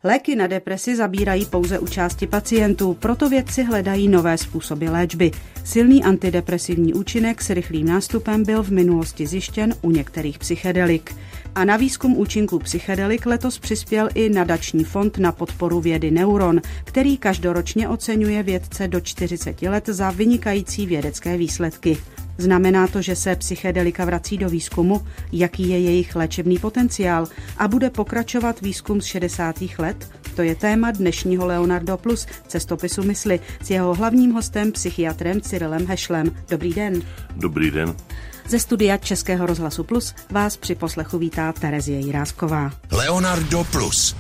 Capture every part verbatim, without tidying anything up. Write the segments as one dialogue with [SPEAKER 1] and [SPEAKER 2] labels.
[SPEAKER 1] Léky na depresi zabírají pouze u části pacientů, proto vědci hledají nové způsoby léčby. Silný antidepresivní účinek s rychlým nástupem byl v minulosti zjištěn u některých psychedelik. A na výzkum účinků psychedelik letos přispěl i nadační fond na podporu vědy Neuron, který každoročně oceňuje vědce do čtyřiceti let za vynikající vědecké výsledky. Znamená to, že se psychedelika vrací do výzkumu, jaký je jejich léčebný potenciál a bude pokračovat výzkum z šedesátých let? To je téma dnešního Leonardo Plus, cestopisu mysli, s jeho hlavním hostem, psychiatrem Cyrilem Hešlem. Dobrý den.
[SPEAKER 2] Dobrý den.
[SPEAKER 1] Ze studia Českého rozhlasu Plus vás při poslechu vítá Terezie Jirásková.
[SPEAKER 3] Leonardo Plus.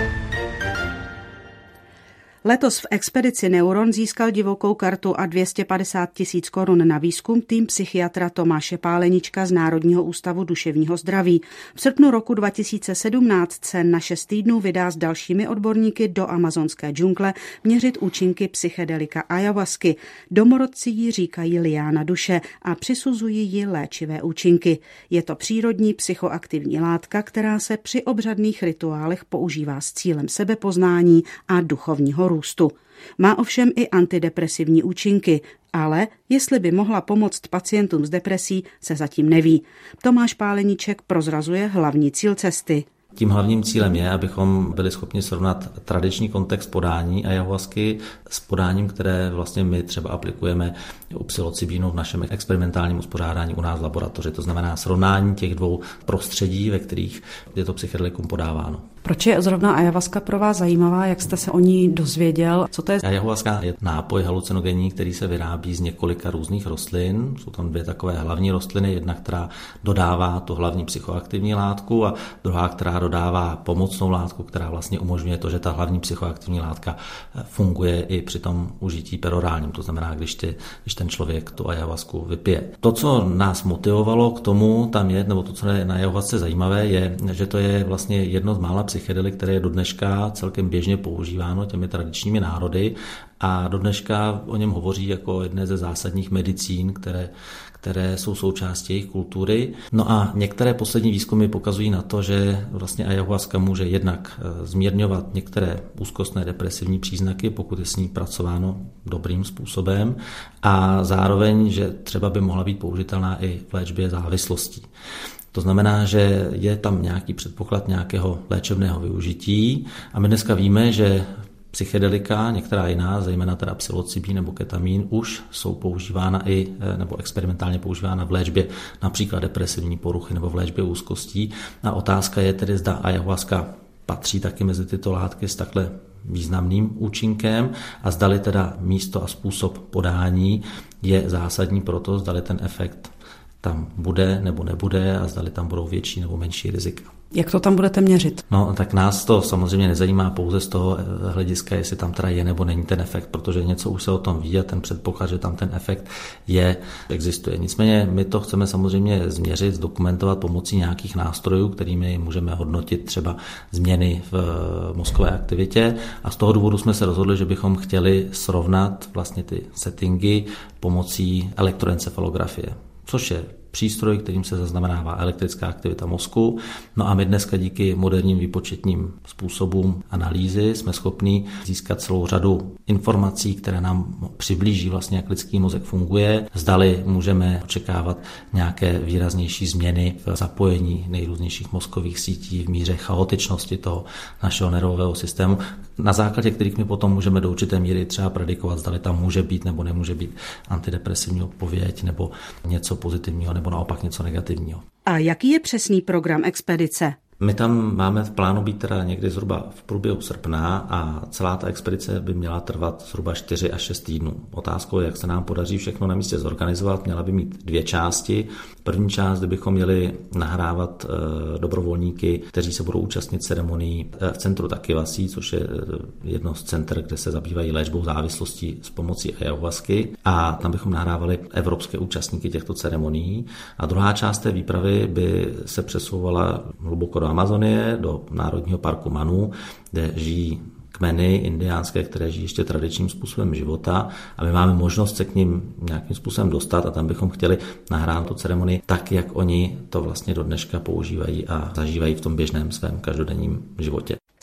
[SPEAKER 1] Letos v expedici Neuron získal divokou kartu a dvě stě padesát tisíc korun na výzkum tým psychiatra Tomáše Pálenička z Národního ústavu duševního zdraví. V srpnu roku dva tisíce sedmnáct se na šest týdnů vydá s dalšími odborníky do amazonské džungle měřit účinky psychedelika ayahuasky. Domorodci jí říkají liána duše a přisuzují jí léčivé účinky. Je to přírodní psychoaktivní látka, která se při obřadných rituálech používá s cílem sebepoznání a duchovního růstu. Růstu. Má ovšem i antidepresivní účinky, ale jestli by mohla pomoct pacientům s depresí, se zatím neví. Tomáš Páleníček prozrazuje hlavní cíl cesty.
[SPEAKER 4] Tím hlavním cílem je, abychom byli schopni srovnat tradiční kontext podání ayahuasky s podáním, které vlastně my třeba aplikujeme u psilocybínu v našem experimentálním uspořádání u nás v laboratoři. To znamená srovnání těch dvou prostředí, ve kterých je to psychedelikum podáváno.
[SPEAKER 1] Proč je zrovna ayahuasca pro vás zajímavá? Jak jste se o ní dozvěděl? Co to je?
[SPEAKER 4] Ayahuasca je nápoj halucinogenní, který se vyrábí z několika různých rostlin. Jsou tam dvě takové hlavní rostliny, jedna, která dodává tu hlavní psychoaktivní látku a druhá, která dodává pomocnou látku, která vlastně umožňuje to, že ta hlavní psychoaktivní látka funguje i při tom užití perorálním. To znamená, když, ty, když ten člověk tu ayahuasku vypije. To, co nás motivovalo k tomu tam je, nebo to, co je na ayahuasce zajímavé, je, že to je vlastně jedno z mála psychedelik, které je do dneška celkem běžně používáno těmi tradičními národy a do dneška o něm hovoří jako jedné ze zásadních medicín, které, které jsou součástí jejich kultury. No a některé poslední výzkumy pokazují na to, že vlastně ayahuasca může jednak zmírňovat některé úzkostné depresivní příznaky, pokud je s ní pracováno dobrým způsobem a zároveň, že třeba by mohla být použitelná i v léčbě závislostí. To znamená, že je tam nějaký předpoklad nějakého léčebného využití a my dneska víme, že psychedelika, některá jiná, zejména teda psilocybín nebo ketamín, už jsou používána i, nebo experimentálně používána v léčbě například depresivní poruchy nebo v léčbě úzkostí. A otázka je tedy, zda ayahuasca patří taky mezi tyto látky s takhle významným účinkem a zdali teda místo a způsob podání je zásadní pro to, zdali ten efekt tam bude nebo nebude a zdali tam budou větší nebo menší rizika.
[SPEAKER 1] Jak to tam budete měřit?
[SPEAKER 4] No, tak nás to samozřejmě nezajímá pouze z toho hlediska, jestli tam teda je nebo není ten efekt, protože něco už se o tom ví a ten předpoklad, že tam ten efekt je, existuje. Nicméně my to chceme samozřejmě změřit, zdokumentovat pomocí nějakých nástrojů, kterými můžeme hodnotit třeba změny v mozkové aktivitě a z toho důvodu jsme se rozhodli, že bychom chtěli srovnat vlastně ty settingy pomocí elektroencefalografie, což je přístroj, kterým se zaznamenává elektrická aktivita mozku. No a my dneska díky moderním výpočetním způsobům analýzy jsme schopni získat celou řadu informací, které nám přiblíží vlastně, jak lidský mozek funguje. Zdali můžeme očekávat nějaké výraznější změny v zapojení nejrůznějších mozkových sítí, v míře chaotičnosti toho našeho nervového systému, na základě kterých my potom můžeme do určité míry třeba predikovat, zdali tam může být nebo nemůže být antidepresivní odpověď nebo něco pozitivního nebo naopak něco negativního.
[SPEAKER 1] A jaký je přesný program expedice?
[SPEAKER 4] My tam máme v plánu být teda někdy zhruba v průběhu srpna a celá ta expedice by měla trvat zhruba čtyři až šest týdnů. Otázkou je, jak se nám podaří všechno na místě zorganizovat. Měla by mít dvě části. První část, kde bychom měli nahrávat e, dobrovolníky, kteří se budou účastnit ceremonií v centru Takivasi, což je jedno z center, kde se zabývají léčbou závislostí s pomocí ayahuasky. A tam bychom nahrávali evropské účastníky těchto ceremonií. A druhá část té výpravy by se přesouvala hluboko do Amazonie, do Národního parku Manu, kde žijí kmeny indiánské, které žijí ještě tradičním způsobem života a my máme možnost se k ním nějakým způsobem dostat a tam bychom chtěli nahrát tu ceremonii tak, jak oni to vlastně do dneška používají a zažívají v tom běžném svém každodenním životě.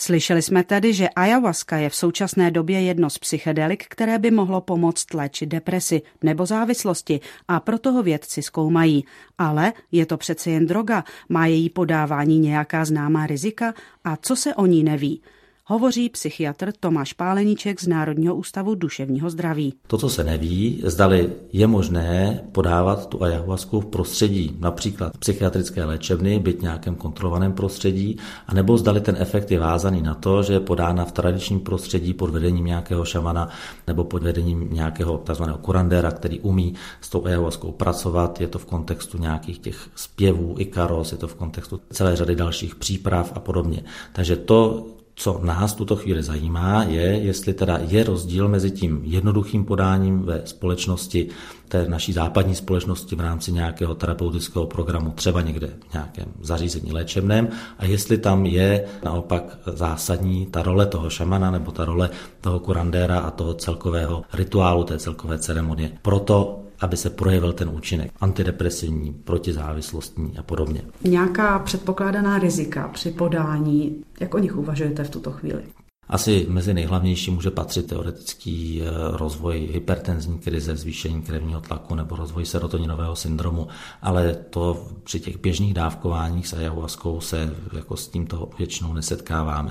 [SPEAKER 1] Slyšeli jsme tedy, že ayahuasca je v současné době jedno z psychedelik, které by mohlo pomoct léčit depresi nebo závislosti a proto ho vědci zkoumají. Ale je to přece jen droga, má její podávání nějaká známá rizika a co se o ní neví? Hovoří psychiatr Tomáš Páleníček z Národního ústavu duševního zdraví.
[SPEAKER 4] To, co se neví, zdali je možné podávat tu ayahuasku v prostředí, například psychiatrické léčebny, byť nějakém kontrolovaném prostředí, anebo zdali ten efekt je vázaný na to, že je podána v tradičním prostředí pod vedením nějakého šamana nebo pod vedením nějakého tzv. Kurandéra, který umí s tou ayahuaskou pracovat. Je to v kontextu nějakých těch zpěvů, ikaros, je to v kontextu celé řady dalších příprav a podobně. Takže to, co nás tuto chvíli zajímá, je, jestli teda je rozdíl mezi tím jednoduchým podáním ve společnosti, té naší západní společnosti v rámci nějakého terapeutického programu, třeba někde v nějakém zařízení léčebném, a jestli tam je naopak zásadní ta role toho šamana nebo ta role toho kurandéra a toho celkového rituálu, té celkové ceremonie. Proto aby se projevil ten účinek antidepresivní, protizávislostní a podobně.
[SPEAKER 1] Nějaká předpokládaná rizika při podání, jak o nich uvažujete v tuto chvíli?
[SPEAKER 4] Asi mezi nejhlavnější může patřit teoretický rozvoj hypertenzní krize, zvýšení krevního tlaku nebo rozvoj serotoninového syndromu, ale to při těch běžných dávkováních s ayahuaskou se jako s tímto většinou nesetkáváme.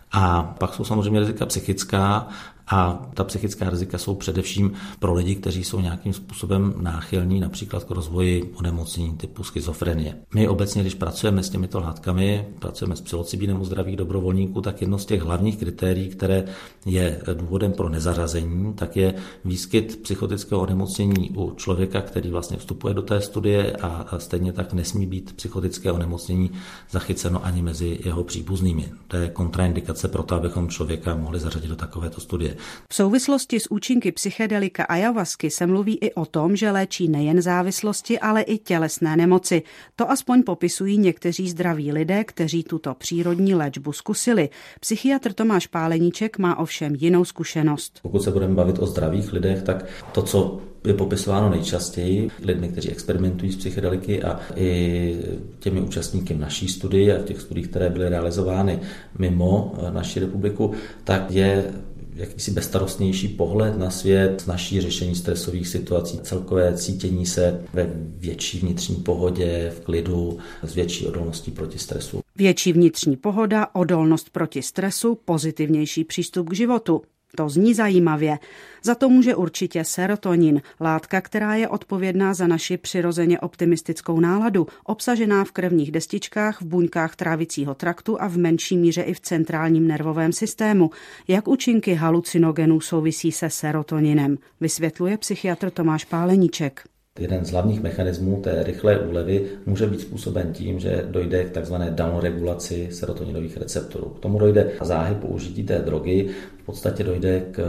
[SPEAKER 4] A pak jsou samozřejmě rizika psychická, a ta psychická rizika jsou především pro lidi, kteří jsou nějakým způsobem náchylní například k rozvoji onemocnění typu schizofrenie. My obecně, když pracujeme s těmito látkami, pracujeme s psilocybinem u zdravých dobrovolníků, tak jedno z těch hlavních kritérií, které je důvodem pro nezařazení, tak je výskyt psychotického onemocnění u člověka, který vlastně vstupuje do té studie, a stejně tak nesmí být psychotické onemocnění zachyceno ani mezi jeho příbuznými. To je kontraindikace pro to, abychom člověka mohli zařadit do takovéto studie.
[SPEAKER 1] V souvislosti s účinky psychedelika ayahuasky se mluví i o tom, že léčí nejen závislosti, ale i tělesné nemoci. To aspoň popisují někteří zdraví lidé, kteří tuto přírodní léčbu zkusili. Psychiatr Tomáš Páleníček má ovšem jinou zkušenost.
[SPEAKER 4] Pokud se budeme bavit o zdravých lidech, tak to, co je popisováno nejčastěji lidmi, kteří experimentují s psychedeliky a i těmi účastníky v naší studii a v těch studiích, které byly realizovány mimo naši republiku, tak je jakýsi bezstarostnější pohled na svět, naší řešení stresových situací, celkové cítění se ve větší vnitřní pohodě, v klidu, s větší odolností proti stresu.
[SPEAKER 1] Větší vnitřní pohoda, odolnost proti stresu, pozitivnější přístup k životu. To zní zajímavě. Za to může určitě serotonin, látka, která je odpovědná za naši přirozeně optimistickou náladu, obsažená v krevních destičkách, v buňkách trávicího traktu a v menší míře i v centrálním nervovém systému. Jak účinky halucinogenů souvisí se serotoninem, vysvětluje psychiatr Tomáš Páleníček.
[SPEAKER 4] Jeden z hlavních mechanismů té rychlé úlevy může být způsoben tím, že dojde k takzvané downregulaci serotoninových receptorů. K tomu dojde záhy použití té drogy, v podstatě dojde k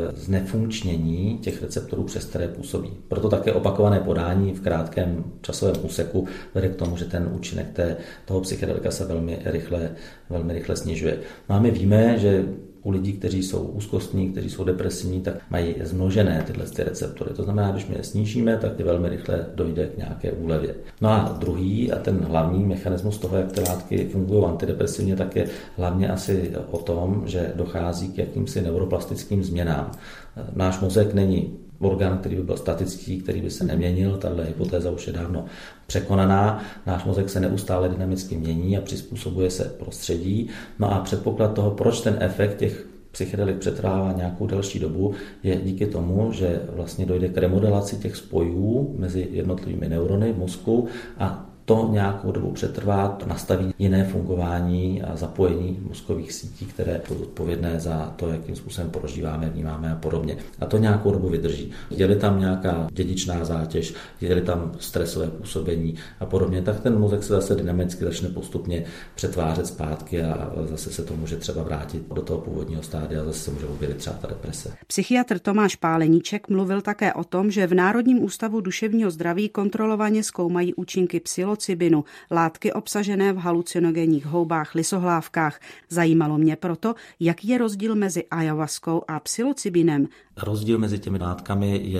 [SPEAKER 4] znefunkčnění těch receptorů, přes které působí. Proto také opakované podání v krátkém časovém úseku vede k tomu, že ten účinek té, toho psychedelika se velmi rychle, velmi rychle snižuje. No a my víme, že u lidí, kteří jsou úzkostní, kteří jsou depresivní, tak mají zmnožené tyhle ty receptory. To znamená, když my je snížíme, tak je velmi rychle dojde k nějaké úlevě. No a druhý a ten hlavní mechanismus toho, jak ty látky fungují antidepresivně, tak je hlavně asi o tom, že dochází k jakýmsi neuroplastickým změnám. Náš mozek není orgán, který by byl statický, který by se neměnil, tahle hypotéza už je dávno překonaná. Náš mozek se neustále dynamicky mění a přizpůsobuje se prostředí. No a předpoklad toho, proč ten efekt těch psychedelik přetrvává nějakou delší dobu, je díky tomu, že vlastně dojde k remodelaci těch spojů mezi jednotlivými neurony v mozku a to nějakou dobu přetrvá, to nastaví jiné fungování a zapojení mozkových sítí, které jsou odpovědné za to, jakým způsobem prožíváme, vnímáme a podobně. A to nějakou dobu vydrží. Je-li tam nějaká dědičná zátěž, je-li tam stresové působení a podobně, tak ten mozek se zase dynamicky začne postupně přetvářet zpátky a zase se to může třeba vrátit do toho původního stádia a zase se může objevit třeba ta deprese.
[SPEAKER 1] Psychiatr Tomáš Páleníček mluvil také o tom, že v Národním ústavu duševního zdraví kontrolovaně zkoumají účinky psilocybinu, látky obsažené v halucinogenních houbách, lysohlávkách. Zajímalo mě proto, jaký je rozdíl mezi ayahuaskou a psilocybinem.
[SPEAKER 4] Rozdíl mezi těmi látkami je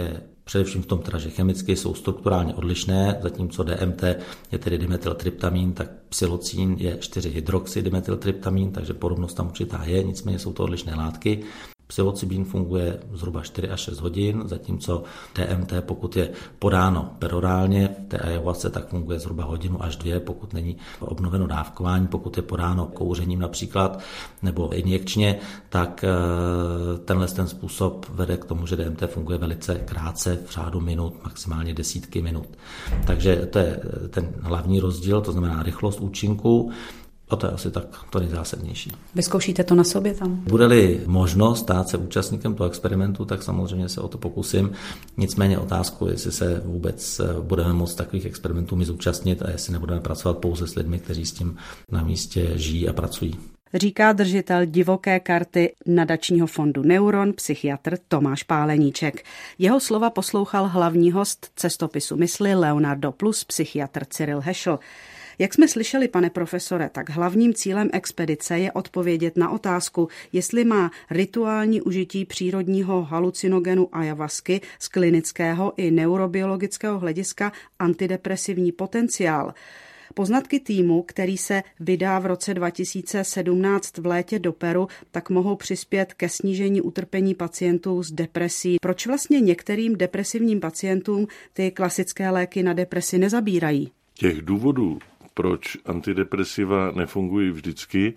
[SPEAKER 4] Především v tom teda, že chemicky jsou strukturálně odlišné, zatímco D M T je tedy dimethyltryptamin, tak psilocin je čtyři hydroxydimethyltryptamin, takže podobnost tam určitá je, nicméně jsou to odlišné látky. Psilocybin funguje zhruba čtyři až šest hodin, zatímco D M T, pokud je podáno perorálně, v té ayahuasce, tak funguje zhruba hodinu až dvě, pokud není obnoveno dávkování, pokud je podáno kouřením například, nebo injekčně, tak tenhle ten způsob vede k tomu, že D M T funguje velice krátce, v řádu minut, maximálně desítky minut. Takže to je ten hlavní rozdíl, to znamená rychlost účinku. A to je asi tak to nejzásadnější.
[SPEAKER 1] Vyzkoušíte to na sobě tam?
[SPEAKER 4] Bude-li možnost stát se účastníkem toho experimentu, tak samozřejmě se o to pokusím. Nicméně otázku, jestli se vůbec budeme moct takových experimentů my zúčastnit a jestli nebudeme pracovat pouze s lidmi, kteří s tím na místě žijí a pracují.
[SPEAKER 1] Říká držitel divoké karty nadačního fondu Neuron, psychiatr Tomáš Páleníček. Jeho slova poslouchal hlavní host cestopisu mysli Leonardo Plus, psychiatr Cyril Hešl. Jak jsme slyšeli, pane profesore, tak hlavním cílem expedice je odpovědět na otázku, jestli má rituální užití přírodního halucinogenu ayahuasky z klinického i neurobiologického hlediska antidepresivní potenciál. Poznatky týmu, který se vydá v roce dva tisíce sedmnáct v létě do Peru, tak mohou přispět ke snížení utrpení pacientů s depresí. Proč vlastně některým depresivním pacientům ty klasické léky na depresi nezabírají?
[SPEAKER 2] Těch důvodů, proč antidepresiva nefungují vždycky,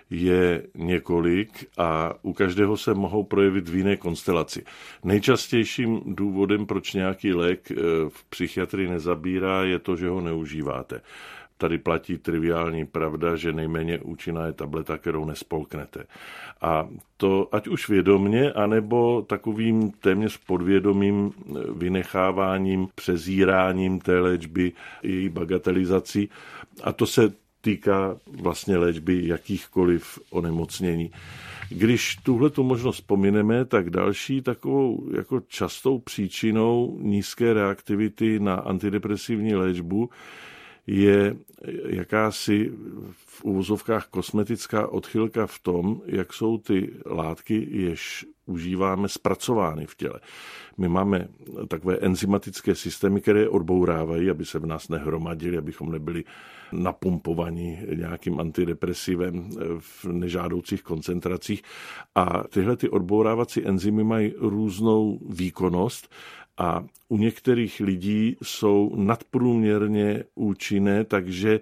[SPEAKER 2] je několik a u každého se mohou projevit v jiné konstelaci. Nejčastějším důvodem, proč nějaký lék v psychiatrii nezabírá, je to, že ho neužíváte. Tady platí triviální pravda, že nejméně účinná je tableta, kterou nespolknete. A to ať už vědomně, anebo takovým téměř podvědomým vynecháváním, přezíráním té léčby, její bagatelizací. A to se týká vlastně léčby jakýchkoliv onemocnění. Když tuhletu možnost pomineme, tak další takovou jako častou příčinou nízké reaktivity na antidepresivní léčbu je jakási v uvozovkách kosmetická odchylka v tom, jak jsou ty látky, jež užíváme, zpracovány v těle. My máme takové enzymatické systémy, které odbourávají, aby se v nás nehromadili, abychom nebyli napumpovaní nějakým antidepresivem v nežádoucích koncentracích. A tyhle ty odbourávací enzymy mají různou výkonnost a u některých lidí jsou nadprůměrně účinné, takže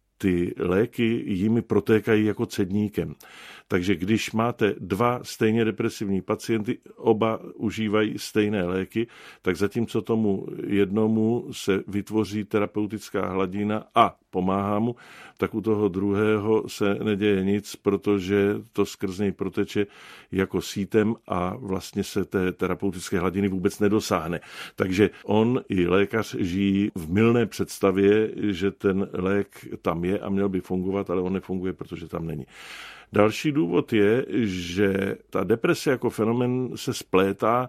[SPEAKER 2] ty léky jimi protékají jako cedníkem. Takže když máte dva stejně depresivní pacienty, oba užívají stejné léky, tak zatímco tomu jednomu se vytvoří terapeutická hladina a pomáhá mu, tak u toho druhého se neděje nic, protože to skrz něj proteče jako sítem a vlastně se té terapeutické hladiny vůbec nedosáhne. Takže on i lékař žijí v mylné představě, že ten lék tam je a měl by fungovat, ale on nefunguje, protože tam není. Další důvod je, že ta deprese jako fenomén se splétá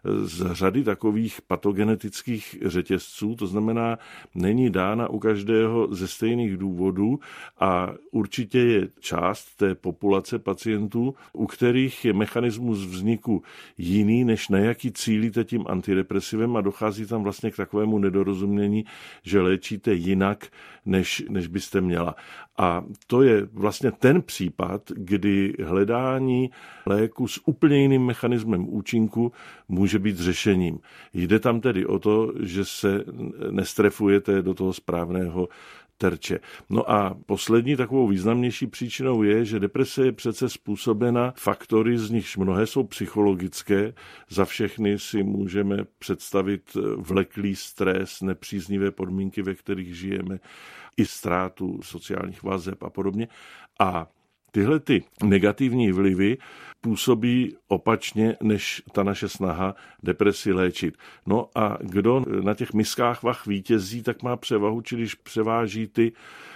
[SPEAKER 2] z řady takových patogenetických řetězců, to znamená, není dána u každého ze stejných důvodů a určitě je část té populace pacientů, u kterých je mechanismus vzniku jiný, než na jaký cílíte tím antidepresivem a dochází tam vlastně k takovému nedorozumění, že léčíte jinak, než, než byste měla. A to je vlastně ten případ, kdy hledání léku s úplně jiným mechanismem účinku může být řešením. Jde tam tedy o to, že se nestrefujete do toho správného terče. No a poslední takovou významnější příčinou je, že deprese je přece způsobena faktory, z nichž mnohé jsou psychologické. Za všechny si můžeme představit vleklý stres, nepříznivé podmínky, ve kterých žijeme, i ztrátu sociálních vazeb a podobně. A tyhle ty negativní vlivy působí opačně, než ta naše snaha depresi léčit. No a kdo na těch miskách vah vítězí, tak má převahu, čili když převáží ty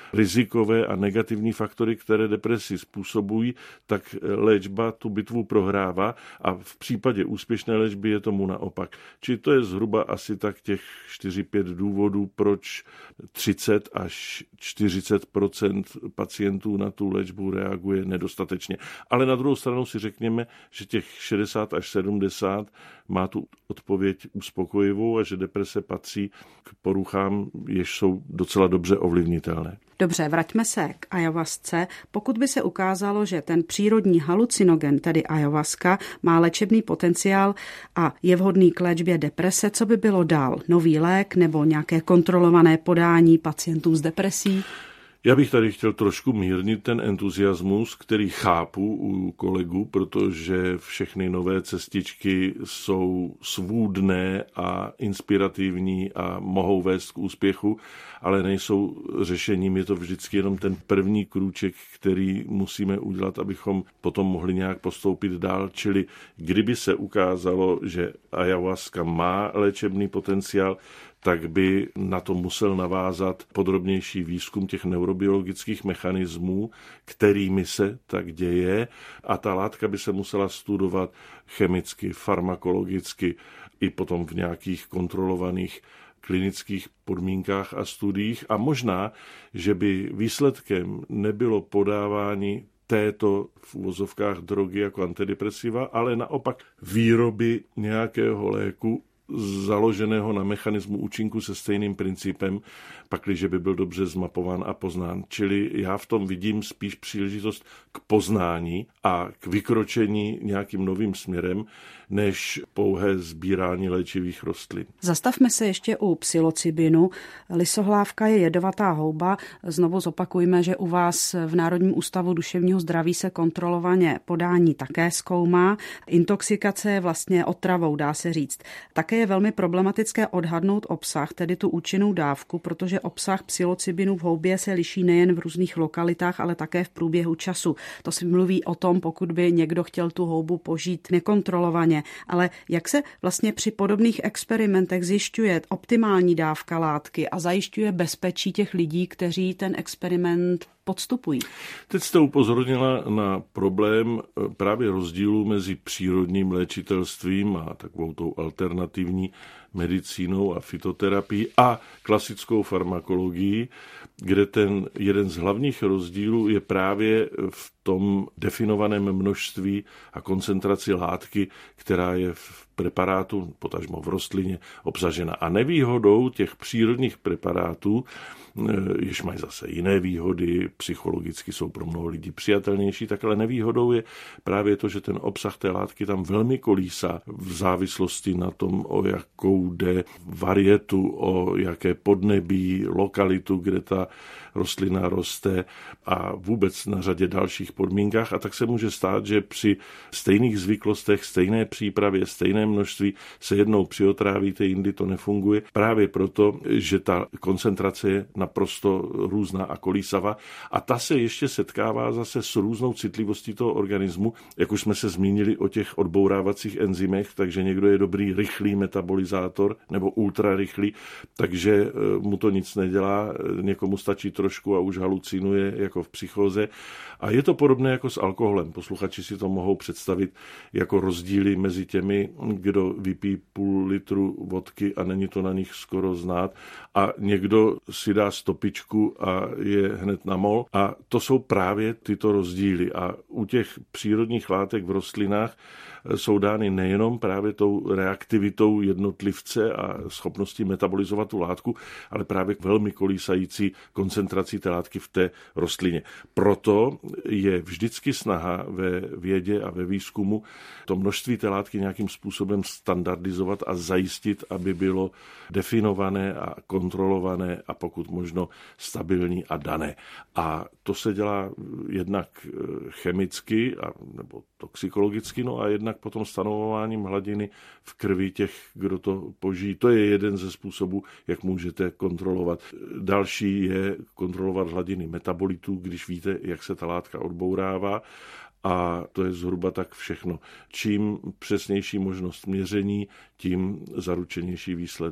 [SPEAKER 2] rizikové a negativní faktory, které depresi způsobují, tak léčba tu bitvu prohrává a v případě úspěšné léčby je tomu naopak. Čili to je zhruba asi tak těch čtyři pět důvodů, proč třicet až čtyřicet procent pacientů na tu léčbu reaguje nedostatečně. Ale na druhou stranu si řekněme, že těch šedesát až sedmdesát má tu odpověď uspokojivou a že deprese patří k poruchám, jež jsou docela dobře ovlivnitelné.
[SPEAKER 1] Dobře, vraťme se k ayahuasce. Pokud by se ukázalo, že ten přírodní halucinogen, tedy ayahuasca, má léčebný potenciál a je vhodný k léčbě deprese, co by bylo dál? Nový lék nebo nějaké kontrolované podání pacientům s depresí?
[SPEAKER 2] Já bych tady chtěl trošku mírnit ten entuziasmus, který chápu u kolegů, protože všechny nové cestičky jsou svůdné a inspirativní a mohou vést k úspěchu, ale nejsou řešením, je to vždycky jenom ten první krůček, který musíme udělat, abychom potom mohli nějak postoupit dál. Čili kdyby se ukázalo, že ayahuasca má léčebný potenciál, tak by na to musel navázat podrobnější výzkum těch neurobiologických mechanismů, kterými se tak děje, a ta látka by se musela studovat chemicky, farmakologicky i potom v nějakých kontrolovaných klinických podmínkách a studiích. A možná, že by výsledkem nebylo podávání této v uvozovkách drogy jako antidepresiva, ale naopak výroby nějakého léku založeného na mechanismu účinku se stejným principem, pakliže by byl dobře zmapován a poznán. Čili já v tom vidím spíš příležitost k poznání a k vykročení nějakým novým směrem, než pouhé sbírání léčivých rostlin.
[SPEAKER 1] Zastavme se ještě u psilocybinu. Lisohlávka je jedovatá houba. Znovu zopakujme, že u vás v Národním ústavu duševního zdraví se kontrolovaně podání také zkoumá. Intoxikace je vlastně otravou, dá se říct. Také je velmi problematické odhadnout obsah, tedy tu účinnou dávku, protože obsah psilocybinu v houbě se liší nejen v různých lokalitách, ale také v průběhu času. To si mluví o tom, pokud by někdo chtěl tu houbu požít nekontrolovaně. Ale jak se vlastně při podobných experimentech zjišťuje optimální dávka látky a zajišťuje bezpečí těch lidí, kteří ten experiment podstupují?
[SPEAKER 2] Teď jste upozornila na problém právě rozdílu mezi přírodním léčitelstvím a takovou tou alternativní medicínou a fytoterapií a klasickou farmakologií, kde ten jeden z hlavních rozdílů je právě v tom definovaném množství a koncentraci látky, která je v preparátu, potažmo v rostlině, obsažena. A nevýhodou těch přírodních preparátů, jež mají zase jiné výhody, psychologicky jsou pro mnoho lidí přijatelnější, tak ale nevýhodou je právě to, že ten obsah té látky tam velmi kolísá v závislosti na tom, o jakou jde varietu, o jaké podnebí, lokalitu, kde ta rostlina roste a vůbec na řadě dalších podmínkách. A tak se může stát, že při stejných zvyklostech, stejné přípravě, stejné množství se jednou přiotrávíte, jindy to nefunguje. Právě proto, že ta koncentrace je naprosto různá a kolísavá. A ta se ještě setkává zase s různou citlivostí toho organismu, jak už jsme se zmínili o těch odbourávacích enzymech, takže někdo je dobrý rychlý metabolizátor nebo ultrarychlý, takže mu to nic nedělá, někomu stačí trošku a už halucinuje jako v psychóze. A je to podobné jako s alkoholem. Posluchači si to mohou představit jako rozdíly mezi těmi, kdo vypí půl litru vodky a není to na nich skoro znát, a někdo si dá stopičku a je hned na mol. A to jsou právě tyto rozdíly. A u těch přírodních látek v rostlinách jsou dány nejenom právě tou reaktivitou jednotlivce a schopností metabolizovat tu látku, ale právě velmi kolísající koncentrací té látky v té rostlině. Proto je vždycky snaha ve vědě a ve výzkumu to množství té látky nějakým způsobem standardizovat a zajistit, aby bylo definované a kontrolované a pokud možno stabilní a dané. A to se dělá jednak chemicky a, nebo toxikologicky, no a jednak potom stanovováním hladiny v krvi těch, kdo to požijí. To je jeden ze způsobů, jak můžete kontrolovat. Další je kontrolovat hladiny metabolitů, když víte, jak se ta látka odbourává. A to je zhruba tak všechno. Čím přesnější možnost měření, tím zaručenější výsledek.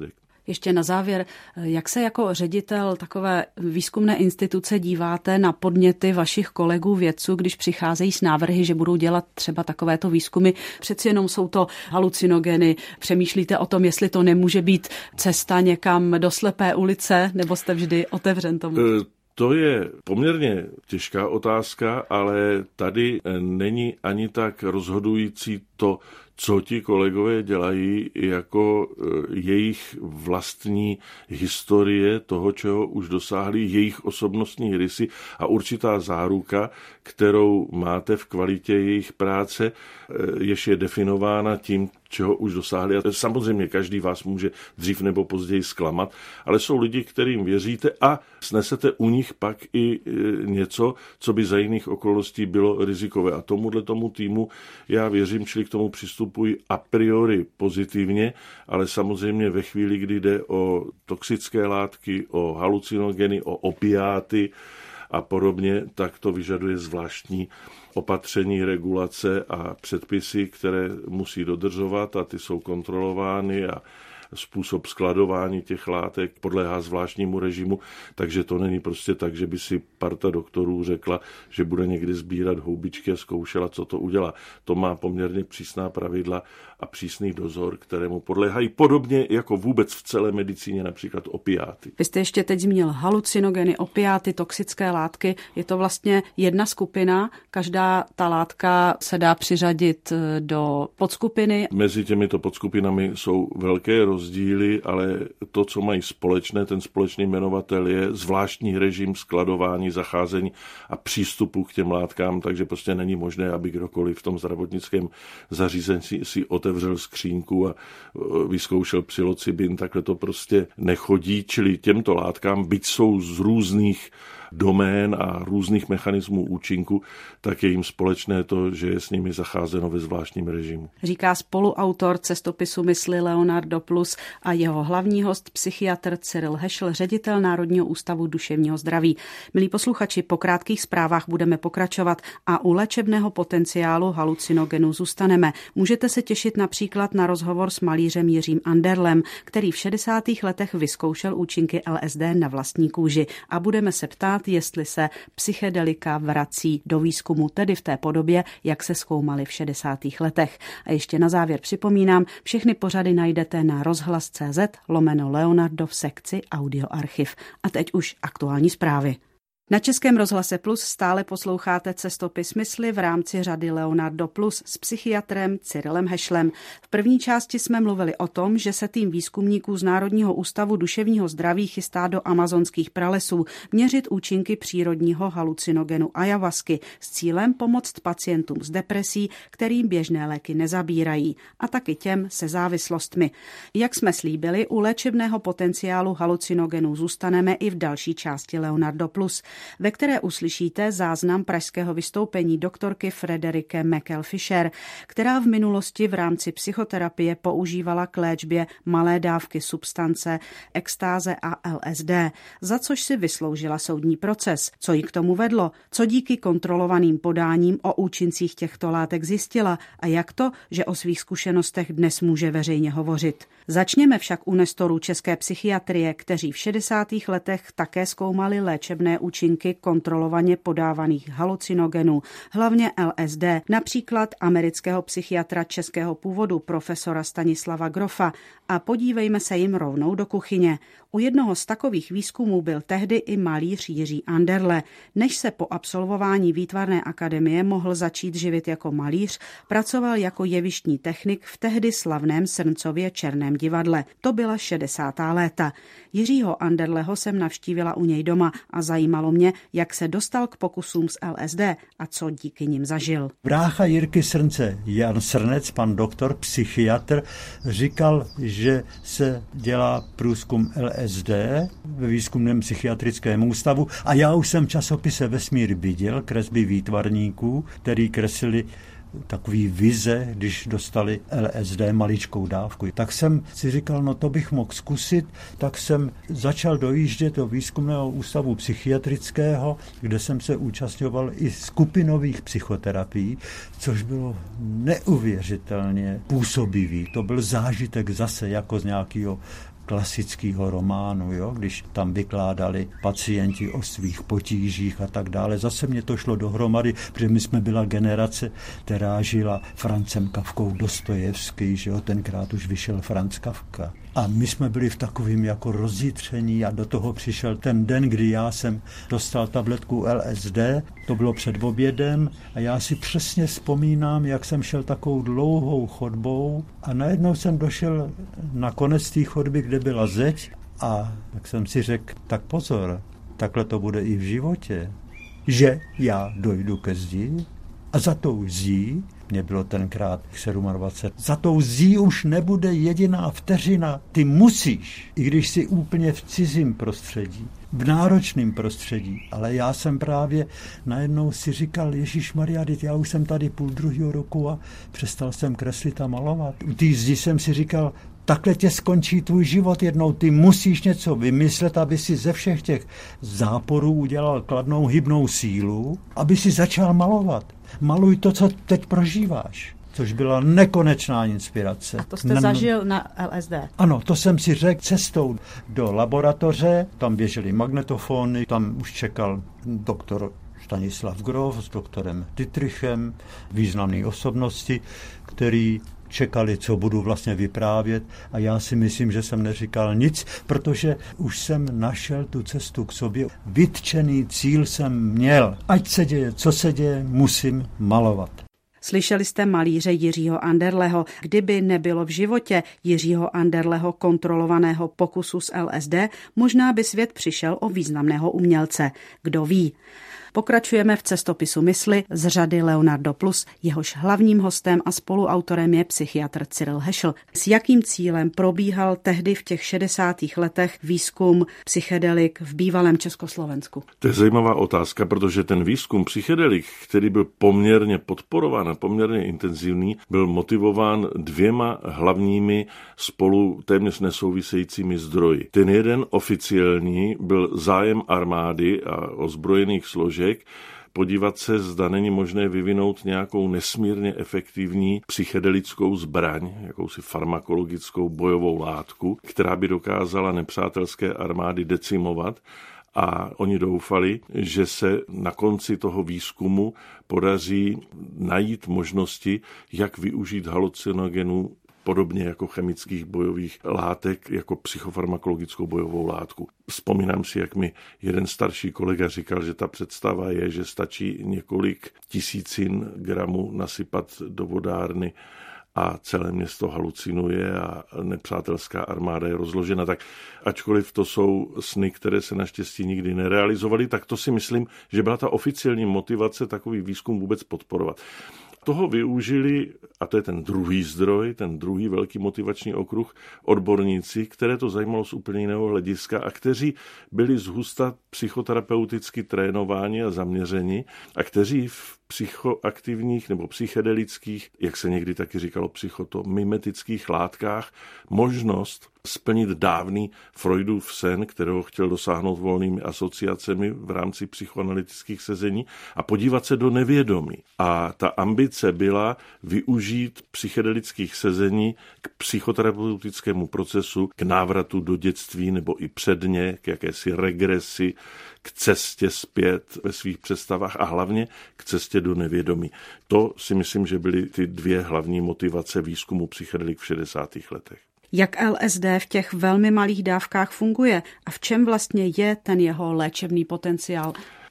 [SPEAKER 1] Ještě na závěr, jak se jako ředitel takové výzkumné instituce díváte na podněty vašich kolegů vědců, když přicházejí s návrhy, že budou dělat třeba takovéto výzkumy? Přeci jenom jsou to halucinogeny. Přemýšlíte o tom, jestli to nemůže být cesta někam do slepé ulice, nebo jste vždy otevřen tomu?
[SPEAKER 2] To je poměrně těžká otázka, ale tady není ani tak rozhodující to, co ti kolegové dělají, jako jejich vlastní historie toho, čeho už dosáhli, jejich osobnostní rysy a určitá záruka, kterou máte v kvalitě jejich práce, jež je definována tím, čeho už dosáhli. A samozřejmě každý vás může dřív nebo později zklamat, ale jsou lidi, kterým věříte a snesete u nich pak i něco, co by za jiných okolností bylo rizikové. A tomuhle tomu týmu já věřím, čili k tomu přistupuji a priori pozitivně, ale samozřejmě ve chvíli, kdy jde o toxické látky, o halucinogeny, o opiáty a podobně, tak to vyžaduje zvláštní opatření, regulace a předpisy, které musí dodržovat a ty jsou kontrolovány a způsob skladování těch látek podléhá zvláštnímu režimu, takže to není prostě tak, že by si parta doktorů řekla, že bude někdy sbírat houbičky a zkoušela, co to udělá. To má poměrně přísná pravidla a přísný dozor, kterému podléhají podobně jako vůbec v celé medicíně, například opiáty.
[SPEAKER 1] Vy jste ještě teď zmínil halucinogeny, opiáty, toxické látky. Je to vlastně jedna skupina, každá ta látka se dá přiřadit do podskupiny.
[SPEAKER 2] Mezi těmito podskupinami jsou velké rozdíly, ale to, co mají společné, ten společný jmenovatel je zvláštní režim skladování, zacházení a přístupu k těm látkám, takže prostě není možné, aby kdokoliv v tom zdravotnickém zařízení si otevřel skřínku a vyzkoušel psilocybin, takhle to prostě nechodí, čili těmto látkám, byť jsou z různých domén a různých mechanismů účinku, tak je jim společné to, že je s nimi zacházeno ve zvláštním režimu.
[SPEAKER 1] Říká spoluautor cestopisu Mysli Leonard Doplus a jeho hlavní host, psychiatr Cyril Hešl, ředitel Národního ústavu duševního zdraví. Milí posluchači, po krátkých zprávách budeme pokračovat a u léčebného potenciálu halucinogenů zůstaneme. Můžete se těšit například na rozhovor s malířem Jiřím Anderlem, který v šedesátých letech vyzkoušel účinky L S D na vlastní kůži a budeme se ptát, jestli se psychedelika vrací do výzkumu, tedy v té podobě, jak se zkoumaly v šedesátých letech. A ještě na závěr připomínám, všechny pořady najdete na rozhlas tečka cé zet lomeno Leonardo v sekci Audioarchiv. A teď už aktuální zprávy. Na Českém rozhlase Plus stále posloucháte cestopis Mysli v rámci řady Leonardo Plus s psychiatrem Cyrilem Hešlem. V první části jsme mluvili o tom, že se tým výzkumníků z Národního ústavu duševního zdraví chystá do amazonských pralesů měřit účinky přírodního halucinogenu ayahuasky s cílem pomoct pacientům s depresí, kterým běžné léky nezabírají, a taky těm se závislostmi. Jak jsme slíbili, u léčebného potenciálu halucinogenů zůstaneme i v další části Leonardo Plus, ve které uslyšíte záznam pražského vystoupení doktorky Frederike Meckel-Fischer, která v minulosti v rámci psychoterapie používala k léčbě malé dávky substance, extáze a L S D, za což si vysloužila soudní proces. Co jí k tomu vedlo, co díky kontrolovaným podáním o účincích těchto látek zjistila a jak to, že o svých zkušenostech dnes může veřejně hovořit. Začněme však u nestorů české psychiatrie, kteří v šedesátých letech také zkoumali léčebné účinky kontrolovaně podávaných halucinogenů, hlavně L S D, například amerického psychiatra českého původu profesora Stanislava Grofa, a podívejme se jim rovnou do kuchyně. U jednoho z takových výzkumů byl tehdy i malíř Jiří Anderle. Než se po absolvování výtvarné akademie mohl začít živit jako malíř, pracoval jako jevištní technik v tehdy slavném Srncově Černém divadle. To byla šedesátá léta. Jiřího Anderleho jsem navštívila u něj doma a zajímalo mě, jak se dostal k pokusům s L S D a co díky nim zažil.
[SPEAKER 5] Brácha Jirky Srnce, Jan Srnec, pan doktor, psychiatr, říkal, že se dělá průzkum L S D ve výzkumném psychiatrickém ústavu a já už jsem v časopise Vesmír viděl kresby výtvarníků, který kreslili takový vize, když dostali L S D maličkou dávku. Tak jsem si říkal, no to bych mohl zkusit, tak jsem začal dojíždět do výzkumného ústavu psychiatrického, kde jsem se účastňoval i skupinových psychoterapií, což bylo neuvěřitelně působivý. To byl zážitek zase jako z nějakého klasického románu, jo? Když tam vykládali pacienti o svých potížích a tak dále. Zase mě to šlo dohromady, protože my jsme byla generace, která žila Francem Kafkou, Dostojevský, že jo? Tenkrát už vyšel Franz Kafka. A my jsme byli v takovým jako rozjitření a do toho přišel ten den, kdy já jsem dostal tabletku L S D, to bylo před obědem a já si přesně vzpomínám, jak jsem šel takovou dlouhou chodbou a najednou jsem došel na konec té chodby, kde byla zeď a tak jsem si řekl, tak pozor, takhle to bude i v životě, že já dojdu ke zdi a za tou zdí, mě bylo tenkrát dvacet sedm, za tou zdí už nebude jediná vteřina. Ty musíš, i když jsi úplně v cizím prostředí, v náročném prostředí. Ale já jsem právě najednou si říkal, Ježišmarja, já už jsem tady půl druhého roku a přestal jsem kreslit a malovat. U té zdi jsem si říkal, takhle tě skončí tvůj život jednou. Ty musíš něco vymyslet, aby si ze všech těch záporů udělal kladnou hybnou sílu, aby si začal malovat. Maluj to, co teď prožíváš. Což byla nekonečná inspirace.
[SPEAKER 1] A to jste na, zažil na L S D?
[SPEAKER 5] Ano, to jsem si řekl cestou do laboratoře, tam běžely magnetofony, tam už čekal doktor Stanislav Grof s doktorem Dittrichem, významné osobnosti, který čekali, co budu vlastně vyprávět a já si myslím, že jsem neříkal nic, protože už jsem našel tu cestu k sobě. Vytčený cíl jsem měl. Ať se děje, co se děje, musím malovat.
[SPEAKER 1] Slyšeli jste malíře Jiřího Anderleho. Kdyby nebylo v životě Jiřího Anderleho kontrolovaného pokusu s L S D, možná by svět přišel o významného umělce. Kdo ví? Pokračujeme v cestopisu mysli z řady Leonardo Plus, jehož hlavním hostem a spoluautorem je psychiatr Cyril Hešl. S jakým cílem probíhal tehdy v těch šedesátých letech výzkum psychedelik v bývalém Československu?
[SPEAKER 2] To je zajímavá otázka, protože ten výzkum psychedelik, který byl poměrně podporován a poměrně intenzivní, byl motivován dvěma hlavními spolu téměř nesouvisejícími zdroji. Ten jeden oficiální byl zájem armády a ozbrojených složek podívat se, zda není možné vyvinout nějakou nesmírně efektivní psychedelickou zbraň, jakousi farmakologickou bojovou látku, která by dokázala nepřátelské armády decimovat. A oni doufali, že se na konci toho výzkumu podaří najít možnosti, jak využít halucinogenů podobně jako chemických bojových látek, jako psychofarmakologickou bojovou látku. Vzpomínám si, jak mi jeden starší kolega říkal, že ta představa je, že stačí několik tisícin gramů nasypat do vodárny a celé město halucinuje a nepřátelská armáda je rozložena. Tak ačkoliv to jsou sny, které se naštěstí nikdy nerealizovaly, tak to si myslím, že byla ta oficiální motivace takový výzkum vůbec podporovat. Toho využili, a to je ten druhý zdroj, ten druhý velký motivační okruh, odborníci, které to zajímalo z úplně jiného hlediska a kteří byli zhusta psychoterapeuticky trénováni a zaměřeni a kteří v psychoaktivních nebo psychedelických, jak se někdy taky říkalo, psychotomimetických látkách možnost splnit dávný Freudův sen, kterého chtěl dosáhnout volnými asociacemi v rámci psychoanalytických sezení a podívat se do nevědomí. A ta ambice byla využít psychedelických sezení k psychoterapeutickému procesu, k návratu do dětství nebo i předně, k jakési regresi, k cestě zpět ve svých představách a hlavně k cestě do nevědomí. To si myslím, že byly ty dvě hlavní motivace výzkumu psychedelik v šedesátých letech.
[SPEAKER 1] Jak L S D v těch velmi malých dávkách funguje a v čem vlastně je ten jeho léčebný potenciál?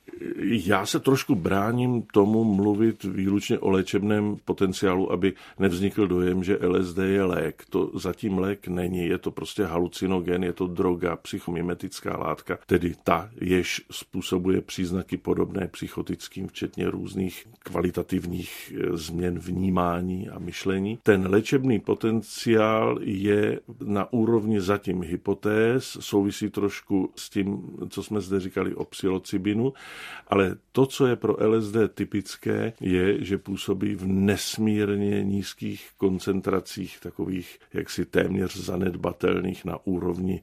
[SPEAKER 2] Já se trošku bráním tomu mluvit výlučně o léčebném potenciálu, aby nevznikl dojem, že L S D je lék. To zatím lék není, je to prostě halucinogen, je to droga, psychomimetická látka, tedy ta, jež způsobuje příznaky podobné psychotickým, včetně různých kvalitativních změn vnímání a myšlení. Ten léčebný potenciál je na úrovni zatím hypotéz, souvisí trošku s tím, co jsme zde říkali o psilocybinu, ale to, co je pro L S D typické, je, že působí v nesmírně nízkých koncentracích, takových jaksi téměř zanedbatelných na úrovni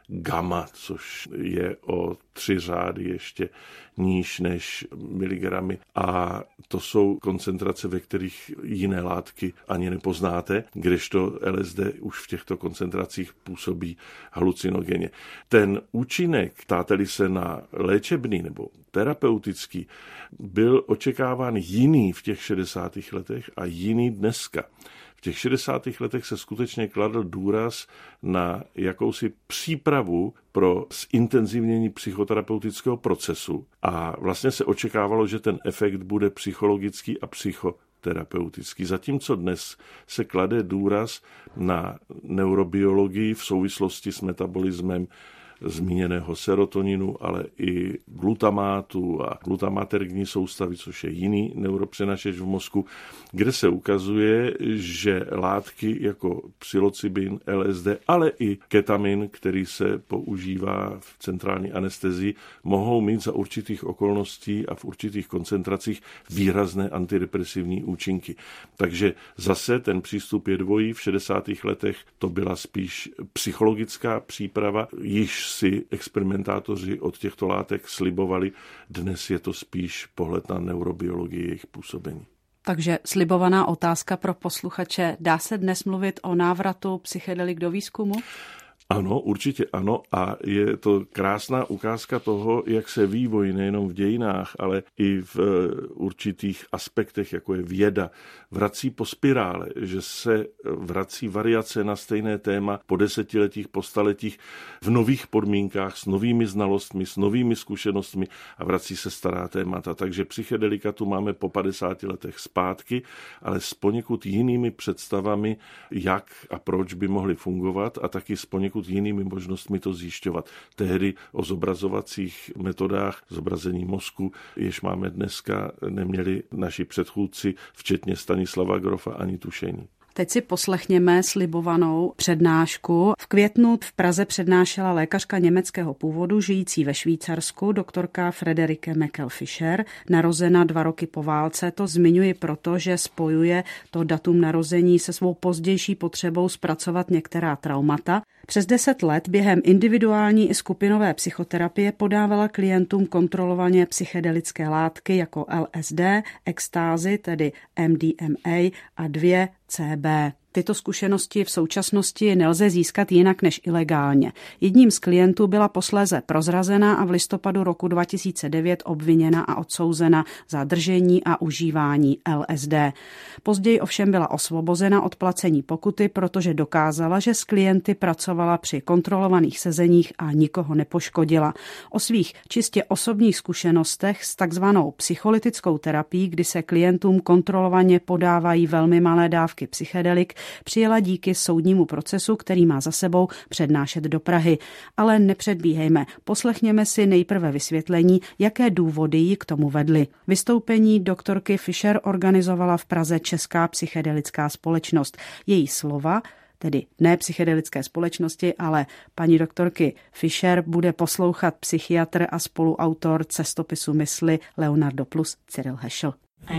[SPEAKER 2] gamma, což je o tři řády ještě níž než miligramy. A to jsou koncentrace, ve kterých jiné látky ani nepoznáte, kdežto L S D už v těchto koncentracích působí halucinogenně. Ten účinek, ptáte-li se na léčebný nebo terapeutický, byl očekáván jiný v těch šedesátých letech a jiný dneska. V těch šedesátých letech se skutečně kladl důraz na jakousi přípravu pro zintenzivnění psychoterapeutického procesu a vlastně se očekávalo, že ten efekt bude psychologický a psychoterapeutický. Zatímco dnes se klade důraz na neurobiologii v souvislosti s metabolismem zmíněného serotoninu, ale i glutamátu a glutamatergní soustavy, což je jiný neuropřenašeč v mozku, kde se ukazuje, že látky jako psilocybin, L S D, ale i ketamin, který se používá v centrální anestezii, mohou mít za určitých okolností a v určitých koncentracích výrazné antidepresivní účinky. Takže zase ten přístup je dvojí. V šedesátých letech to byla spíš psychologická příprava, již si experimentátoři od těchto látek slibovali. Dnes je to spíš pohled na neurobiologii jejich působení.
[SPEAKER 1] Takže slibovaná otázka pro posluchače. Dá se dnes mluvit o návratu psychedelik do výzkumu?
[SPEAKER 2] Ano, určitě ano a je to krásná ukázka toho, jak se vývoj nejenom v dějinách, ale i v určitých aspektech, jako je věda, vrací po spirále, že se vrací variace na stejné téma po desetiletích, po staletích v nových podmínkách, s novými znalostmi, s novými zkušenostmi a vrací se stará témata. Takže psychedelika tu máme po padesáti letech zpátky, ale s poněkud jinými představami, jak a proč by mohly fungovat a taky s poněkud jinými možnostmi to zjišťovat. Tehdy o zobrazovacích metodách zobrazení mozku, jež máme dneska, neměli naši předchůdci, včetně Stanislava Grofa, ani tušení.
[SPEAKER 1] Teď si poslechněme slibovanou přednášku. V květnu v Praze přednášela lékařka německého původu, žijící ve Švýcarsku, doktorka Friederike Meckel-Fischer, narozena dva roky po válce. To zmiňuji proto, že spojuje to datum narození se svou pozdější potřebou zpracovat některá traumata. Přes deset let během individuální i skupinové psychoterapie podávala klientům kontrolovaně psychedelické látky jako L S D, extázy, tedy M D M A a dvě C B. Tyto zkušenosti v současnosti nelze získat jinak než ilegálně. Jedním z klientů byla posléze prozrazena a v listopadu roku dva tisíce devět obviněna a odsouzena za držení a užívání L S D. Později ovšem byla osvobozena od placení pokuty, protože dokázala, že s klienty pracovala při kontrolovaných sezeních a nikoho nepoškodila. O svých čistě osobních zkušenostech s takzvanou psycholytickou terapií, kdy se klientům kontrolovaně podávají velmi malé dávky psychedelik, přijela díky soudnímu procesu, který má za sebou přednášet do Prahy. Ale nepředbíhejme, poslechněme si nejprve vysvětlení, jaké důvody ji k tomu vedly. Vystoupení doktorky Fischer organizovala v Praze Česká psychedelická společnost. Její slova, tedy ne psychedelické společnosti, ale paní doktorky Fischer, bude poslouchat psychiatr a spoluautor cestopisu mysli Leonardo plus Cyril Heschel.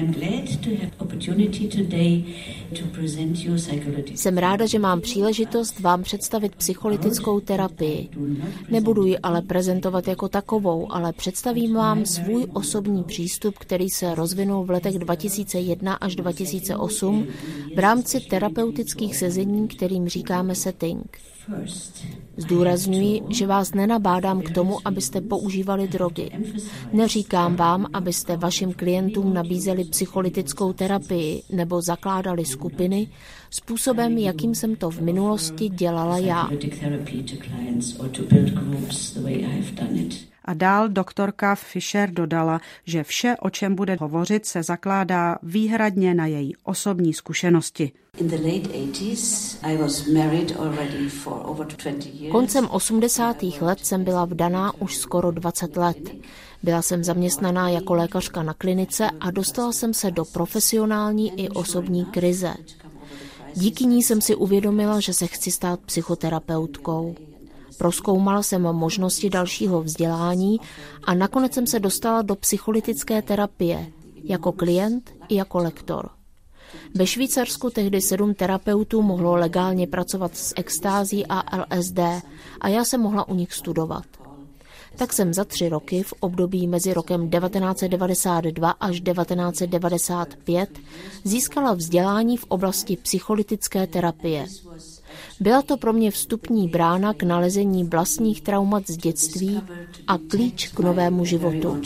[SPEAKER 6] Jsem ráda, že mám příležitost vám představit psycholytickou terapii. Nebudu ji ale prezentovat jako takovou, ale představím vám svůj osobní přístup, který se rozvinul v letech dva tisíce jedna až dva tisíce osm v rámci terapeutických sezení, kterým říkáme setting. Zdůrazňuji, že vás nenabádám k tomu, abyste používali drogy. Neříkám vám, abyste vašim klientům nabízeli psycholytickou terapii nebo zakládali skupiny způsobem, jakým jsem to v minulosti dělala já.
[SPEAKER 1] A dál doktorka Fischer dodala, že vše, o čem bude hovořit, se zakládá výhradně na její osobní zkušenosti.
[SPEAKER 6] Koncem osmdesátých let jsem byla vdaná už skoro dvacet let. Byla jsem zaměstnaná jako lékařka na klinice a dostala jsem se do profesionální i osobní krize. Díky ní jsem si uvědomila, že se chci stát psychoterapeutkou. Prozkoumala jsem možnosti dalšího vzdělání a nakonec jsem se dostala do psycholytické terapie, jako klient i jako lektor. Ve Švýcarsku tehdy sedm terapeutů mohlo legálně pracovat s extází a L S D a já jsem mohla u nich studovat. Tak jsem za tři roky v období mezi rokem devatenáct set devadesát dva až devatenáct set devadesát pět získala vzdělání v oblasti psycholytické terapie. Byla to pro mě vstupní brána k nalezení vlastních traumat z dětství a klíč k novému životu.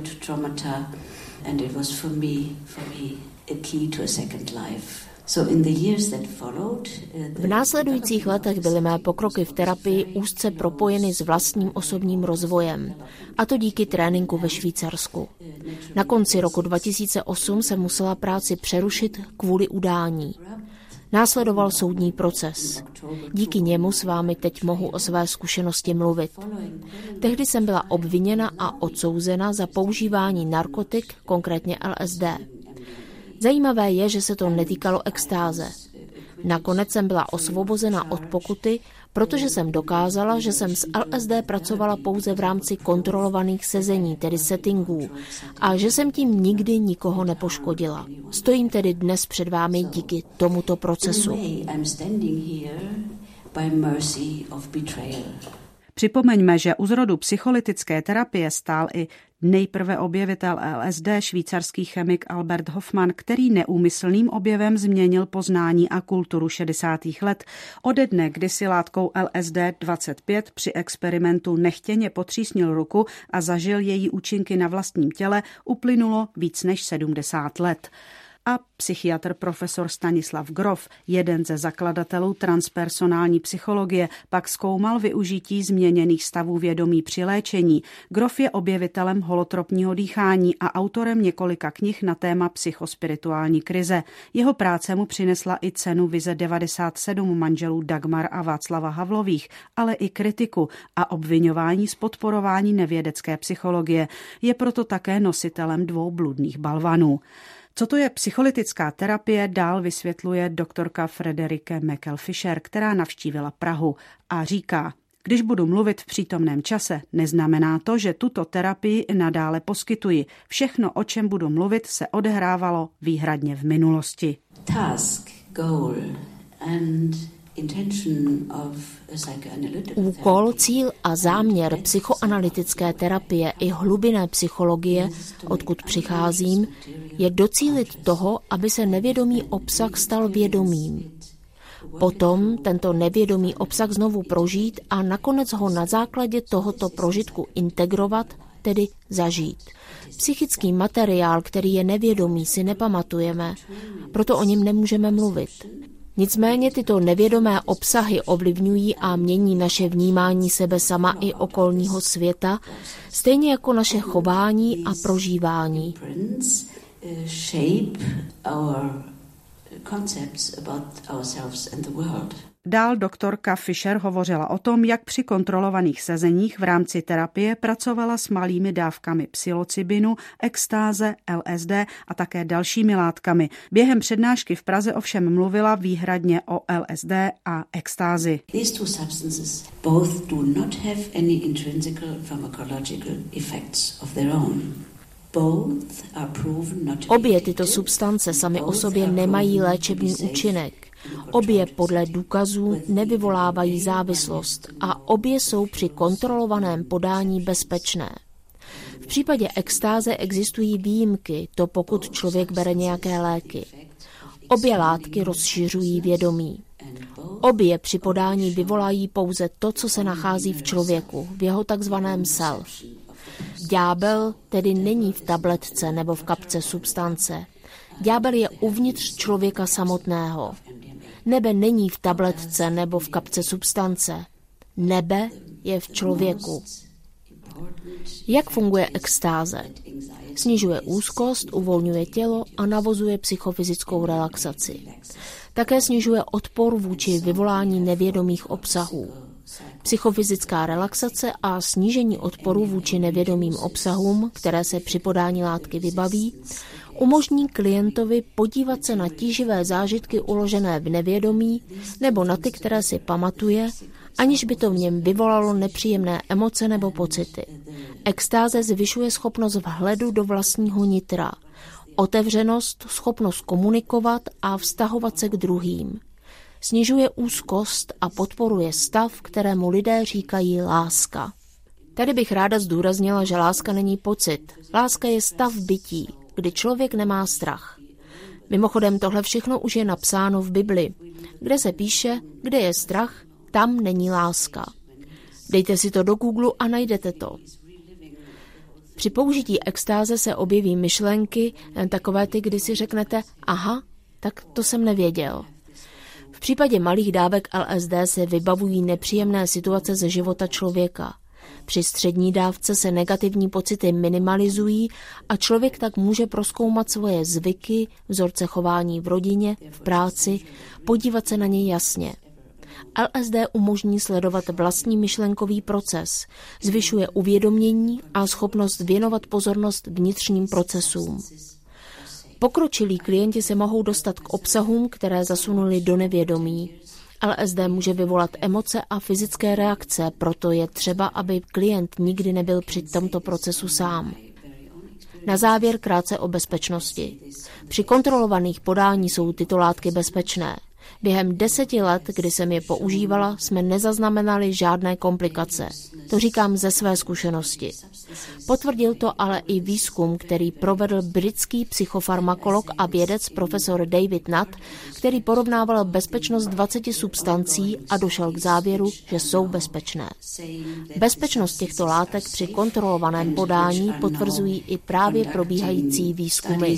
[SPEAKER 6] V následujících letech byly mé pokroky v terapii úzce propojeny s vlastním osobním rozvojem, a to díky tréninku ve Švýcarsku. Na konci roku dva tisíce osm jsem musela práci přerušit kvůli udání. Následoval soudní proces. Díky němu s vámi teď mohu o své zkušenosti mluvit. Tehdy jsem byla obviněna a odsouzena za používání narkotik, konkrétně L S D. Zajímavé je, že se to netýkalo extáze. Nakonec jsem byla osvobozena od pokuty, protože jsem dokázala, že jsem s L S D pracovala pouze v rámci kontrolovaných sezení, tedy settingů, a že jsem tím nikdy nikoho nepoškodila. Stojím tedy dnes před vámi díky tomuto procesu.
[SPEAKER 1] Připomeňme, že u zrodu psycholytické terapie stál i nejprve objevitel L S D, švýcarský chemik Albert Hofmann, který neúmyslným objevem změnil poznání a kulturu šedesátých let. Ode dne, kdy si látkou L S D dvacet pět při experimentu nechtěně potřísnil ruku a zažil její účinky na vlastním těle, uplynulo víc než sedmdesát let. A psychiatr profesor Stanislav Grof, jeden ze zakladatelů transpersonální psychologie, pak zkoumal využití změněných stavů vědomí při léčení. Grof je objevitelem holotropního dýchání a autorem několika knih na téma psychospirituální krize. Jeho práce mu přinesla i cenu Vize devadesát sedm manželů Dagmar a Václava Havlových, ale i kritiku a obviňování z podporování nevědecké psychologie. Je proto také nositelem dvou bludných balvanů. Co to je psycholytická terapie, dál vysvětluje doktorka Frederike Meckel-Fischer, která navštívila Prahu a říká: když budu mluvit v přítomném čase, neznamená to, že tuto terapii nadále poskytuji. Všechno, o čem budu mluvit, se odehrávalo výhradně v minulosti. Task, goal and
[SPEAKER 6] Úkol, cíl a záměr psychoanalytické terapie i hlubinné psychologie, odkud přicházím, je docílit toho, aby se nevědomý obsah stal vědomým. Potom tento nevědomý obsah znovu prožít a nakonec ho na základě tohoto prožitku integrovat, tedy zažít. Psychický materiál, který je nevědomý, si nepamatujeme, proto o něm nemůžeme mluvit. Nicméně tyto nevědomé obsahy ovlivňují a mění naše vnímání sebe sama i okolního světa, stejně jako naše chování a prožívání.
[SPEAKER 1] Dál doktorka Fischer hovořila o tom, jak při kontrolovaných sezeních v rámci terapie pracovala s malými dávkami psilocybinu, extáze, L S D a také dalšími látkami. Během přednášky v Praze ovšem mluvila výhradně o L S D a extázi.
[SPEAKER 6] These two substances both do not have any intrinsic pharmacological effects of their own. Obě tyto substance samy o sobě nemají léčebný účinek. Obě podle důkazů nevyvolávají závislost a obě jsou při kontrolovaném podání bezpečné. V případě extáze existují výjimky, to pokud člověk bere nějaké léky. Obě látky rozšiřují vědomí. Obě při podání vyvolají pouze to, co se nachází v člověku, v jeho takzvaném self. Ďábel tedy není v tabletce nebo v kapce substance. Ďábel je uvnitř člověka samotného. Nebe není v tabletce nebo v kapce substance. Nebe je v člověku. Jak funguje extáze? Snižuje úzkost, uvolňuje tělo a navozuje psychofyzickou relaxaci. Také snižuje odpor vůči vyvolání nevědomých obsahů. Psychofyzická relaxace a snížení odporu vůči nevědomým obsahům, které se při podání látky vybaví, umožní klientovi podívat se na tíživé zážitky uložené v nevědomí nebo na ty, které si pamatuje, aniž by to v něm vyvolalo nepříjemné emoce nebo pocity. Extáze zvyšuje schopnost vhledu do vlastního nitra. Otevřenost, schopnost komunikovat a vztahovat se k druhým. Snižuje úzkost a podporuje stav, kterému lidé říkají láska. Tady bych ráda zdůraznila, že láska není pocit. Láska je stav bytí, kdy člověk nemá strach. Mimochodem tohle všechno už je napsáno v Bibli, kde se píše, kde je strach, tam není láska. Dejte si to do Google a najdete to. Při použití extáze se objeví myšlenky, takové ty, kdy si řeknete, aha, tak to jsem nevěděl. V případě malých dávek L S D se vybavují nepříjemné situace ze života člověka. Při střední dávce se negativní pocity minimalizují a člověk tak může prozkoumat svoje zvyky, vzorce chování v rodině, v práci, podívat se na ně jasně. L S D umožní sledovat vlastní myšlenkový proces, zvyšuje uvědomění a schopnost věnovat pozornost vnitřním procesům. Pokročilí klienti se mohou dostat k obsahům, které zasunuli do nevědomí. L S D může vyvolat emoce a fyzické reakce, proto je třeba, aby klient nikdy nebyl při tomto procesu sám. Na závěr krátce o bezpečnosti. Při kontrolovaných podání jsou tyto látky bezpečné. Během deseti let, kdy jsem je používala, jsme nezaznamenali žádné komplikace. To říkám ze své zkušenosti. Potvrdil to ale i výzkum, který provedl britský psychofarmakolog a vědec profesor David Nutt, který porovnával bezpečnost dvaceti substancí a došel k závěru, že jsou bezpečné. Bezpečnost těchto látek při kontrolovaném podání potvrzují i právě probíhající výzkumy.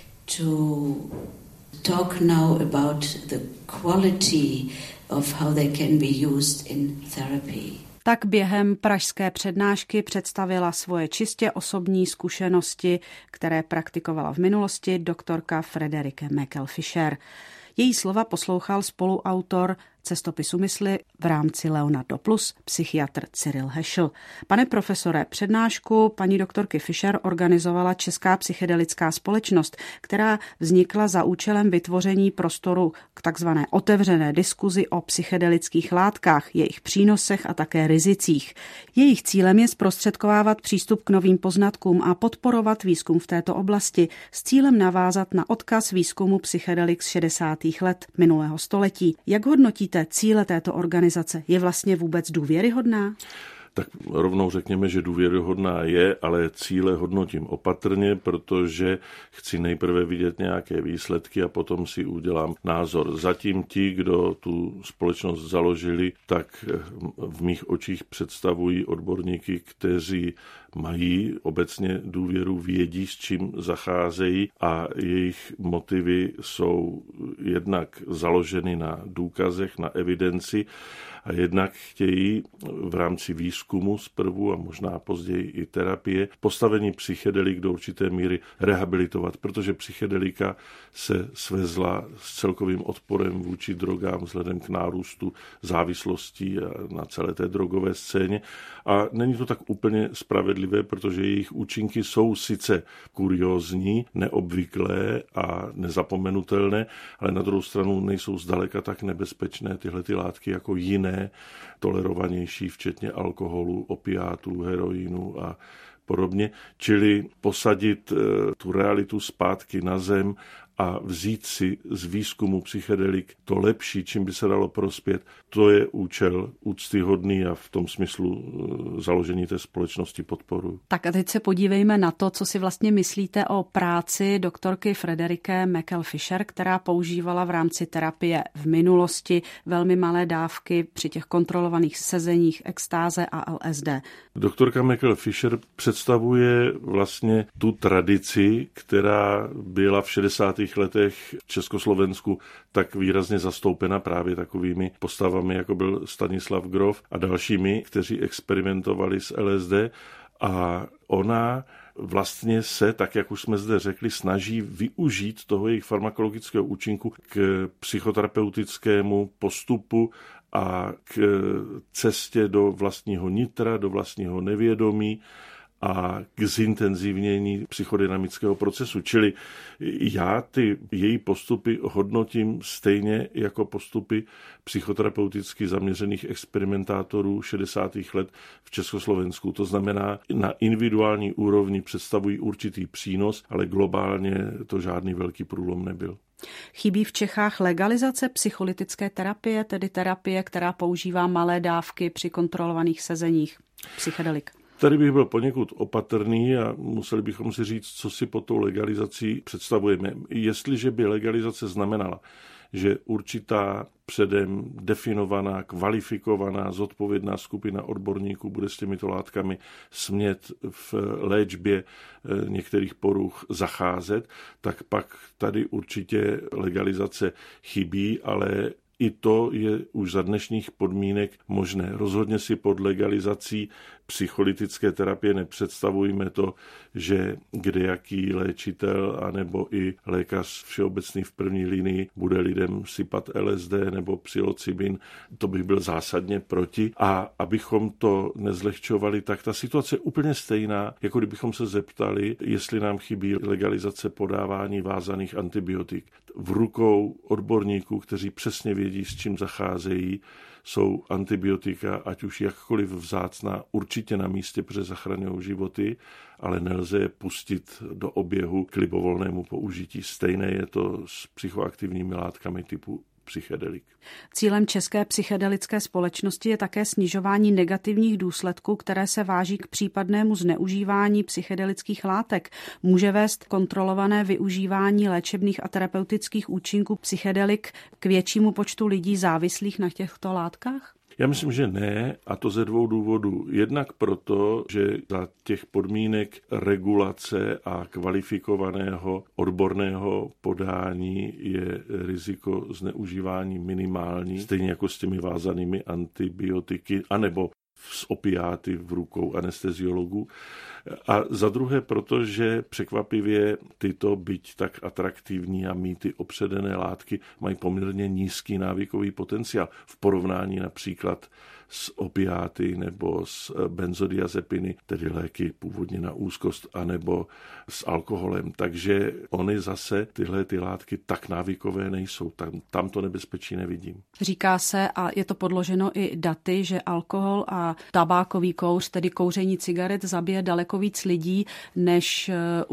[SPEAKER 1] Talk now about the quality of how they can be used in therapy. Tak během pražské přednášky představila svoje čistě osobní zkušenosti, které praktikovala v minulosti doktorka Frederike Meckel-Fischer. Její slova poslouchal spoluautor cestopisu mysli v rámci Leonardo Plus, psychiatr Cyril Heschel. Pane profesore, přednášku paní doktorky Fischer organizovala Česká psychedelická společnost, která vznikla za účelem vytvoření prostoru k takzvané otevřené diskuzi o psychedelických látkách, jejich přínosech a také rizicích. Jejich cílem je zprostředkovávat přístup k novým poznatkům a podporovat výzkum v této oblasti s cílem navázat na odkaz výzkumu psychedelik z šedesátých let minulého století. Jak hodnotíte cíle této organizace? Je vlastně vůbec důvěryhodná?
[SPEAKER 2] Tak rovnou řekněme, že důvěryhodná je, ale cíle hodnotím opatrně, protože chci nejprve vidět nějaké výsledky a potom si udělám názor. Zatím ti, kdo tu společnost založili, tak v mých očích představují odborníky, kteří mají obecně důvěru, vědí, s čím zacházejí a jejich motivy jsou jednak založeny na důkazech, na evidenci a jednak chtějí v rámci výzkumu zprvu a možná později i terapie postavení psychedelik do určité míry rehabilitovat, protože psychedelika se svezla s celkovým odporem vůči drogám vzhledem k nárůstu závislostí na celé té drogové scéně a není to tak úplně spravedlivé, protože jejich účinky jsou sice kuriózní, neobvyklé a nezapomenutelné, ale na druhou stranu nejsou zdaleka tak nebezpečné tyhle ty látky jako jiné, tolerovanější, včetně alkoholu, opiátů, heroinu a podobně. Čili posadit tu realitu zpátky na zem a vzít si z výzkumu psychedelik to lepší, čím by se dalo prospět, to je účel úctyhodný a v tom smyslu založení té společnosti podporu.
[SPEAKER 1] Tak a teď se podívejme na to, co si vlastně myslíte o práci doktorky Frederike Meckel-Fischer, která používala v rámci terapie v minulosti velmi malé dávky při těch kontrolovaných sezeních extáze a L S D.
[SPEAKER 2] Doktorka Meckel-Fischer představuje vlastně tu tradici, která byla v šedesátých letech v Československu tak výrazně zastoupena právě takovými postavami, jako byl Stanislav Grof a dalšími, kteří experimentovali s L S D a ona vlastně se, tak jak už jsme zde řekli, snaží využít toho jejich farmakologického účinku k psychoterapeutickému postupu a k cestě do vlastního nitra, do vlastního nevědomí a k zintenzivnění psychodynamického procesu. Čili já ty její postupy hodnotím stejně jako postupy psychoterapeuticky zaměřených experimentátorů šedesátých let v Československu. To znamená, na individuální úrovni představují určitý přínos, ale globálně to žádný velký průlom nebyl.
[SPEAKER 1] Chybí v Čechách legalizace psycholytické terapie, tedy terapie, která používá malé dávky při kontrolovaných sezeních psychedelik?
[SPEAKER 2] Tady bych byl poněkud opatrný a museli bychom si říct, co si pod tou legalizací představujeme. Jestliže by legalizace znamenala, že určitá předem definovaná, kvalifikovaná, zodpovědná skupina odborníků bude s těmito látkami smět v léčbě některých poruch zacházet, tak pak tady určitě legalizace chybí, ale i to je už za dnešních podmínek možné. Rozhodně si pod legalizací psycholytické terapie nepředstavujeme to, že kdejaký léčitel anebo i lékař všeobecný v první linii bude lidem sypat L S D nebo psilocybin. To bych byl zásadně proti. A abychom to nezlehčovali, tak ta situace je úplně stejná, jako kdybychom se zeptali, jestli nám chybí legalizace podávání vázaných antibiotik. V rukou odborníků, kteří přesně vědí, s čím zacházejí, jsou antibiotika, ať už jakkoliv vzácná, určitě na místě, protože zachraňují životy, ale nelze je pustit do oběhu k libovolnému použití. Stejné je to s psychoaktivními látkami typu psychedelik.
[SPEAKER 1] Cílem České psychedelické společnosti je také snižování negativních důsledků, které se váží k případnému zneužívání psychedelických látek. Může vést kontrolované využívání léčebných a terapeutických účinků psychedelik k většímu počtu lidí závislých na těchto látkách?
[SPEAKER 2] Já myslím, že ne, a to ze dvou důvodů. Jednak proto, že za těch podmínek regulace a kvalifikovaného odborného podání je riziko zneužívání minimální, stejně jako s těmi vázanými antibiotiky, anebo s opiáty v rukou anesteziologů. A za druhé, protože překvapivě tyto, byť tak atraktivní a mýty opředené látky, mají poměrně nízký návykový potenciál v porovnání například s opiáty nebo s benzodiazepiny, tedy léky původně na úzkost, anebo s alkoholem. Takže ony zase tyhle ty látky tak návykové nejsou. Tam, tam to nebezpečí nevidím.
[SPEAKER 1] Říká se, a je to podloženo i daty, že alkohol a tabákový kouř, tedy kouření cigaret, zabije daleko víc lidí než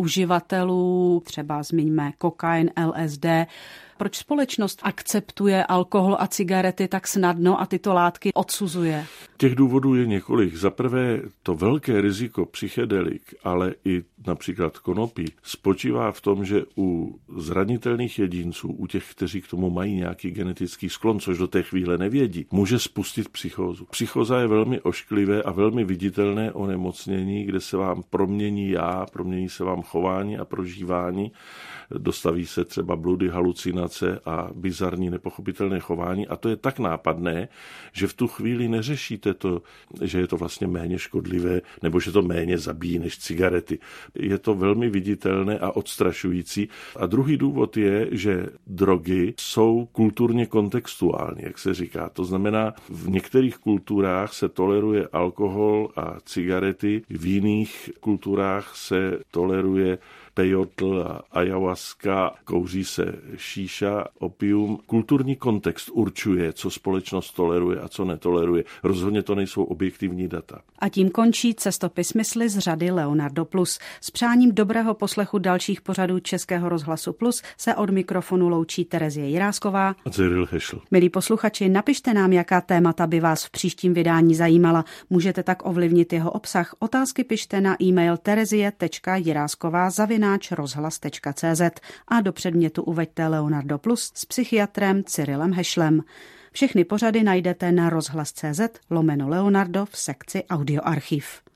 [SPEAKER 1] uživatelů, třeba zmiňme kokain, L S D. Proč společnost akceptuje alkohol a cigarety tak snadno a tyto látky odsuzuje?
[SPEAKER 2] Těch důvodů je několik. Za prvé to velké riziko psychedelik, ale i například konopí, spočívá v tom, že u zranitelných jedinců, u těch, kteří k tomu mají nějaký genetický sklon, což do té chvíle nevědí, může spustit psychózu. Psychóza je velmi ošklivé a velmi viditelné onemocnění, kde se vám promění já, promění se vám chování a prožívání, dostaví se třeba bludy, halucinace a bizarní nepochopitelné chování a to je tak nápadné, že v tu chvíli neřešíte to, že je to vlastně méně škodlivé nebo že to méně zabíjí než cigarety. Je to velmi viditelné a odstrašující. A druhý důvod je, že drogy jsou kulturně kontextuální, jak se říká. To znamená, v některých kulturách se toleruje alkohol a cigarety, v jiných kulturách se toleruje pejotl a ayahuasca, kouří se šíša, opium. Kulturní kontext určuje, co společnost toleruje a co netoleruje. Rozhodně to nejsou objektivní data.
[SPEAKER 1] A tím končí Cestopis mysli z řady Leonardo Plus. S přáním dobrého poslechu dalších pořadů Českého rozhlasu Plus se od mikrofonu loučí Terezie Jirásková
[SPEAKER 2] a Cyril Hešl.
[SPEAKER 1] Milí posluchači, napište nám, jaká témata by vás v příštím vydání zajímala. Můžete tak ovlivnit jeho obsah. Otázky pište na e-mail terezie tečka jirásková zavináč rozhlas tečka cé zet a do předmětu uveďte Leonardo Plus s psychiatrem Cyrilem Hešlem. Všechny pořady najdete na rozhlas tečka cé zet lomeno Leonardo v sekci Audioarchiv.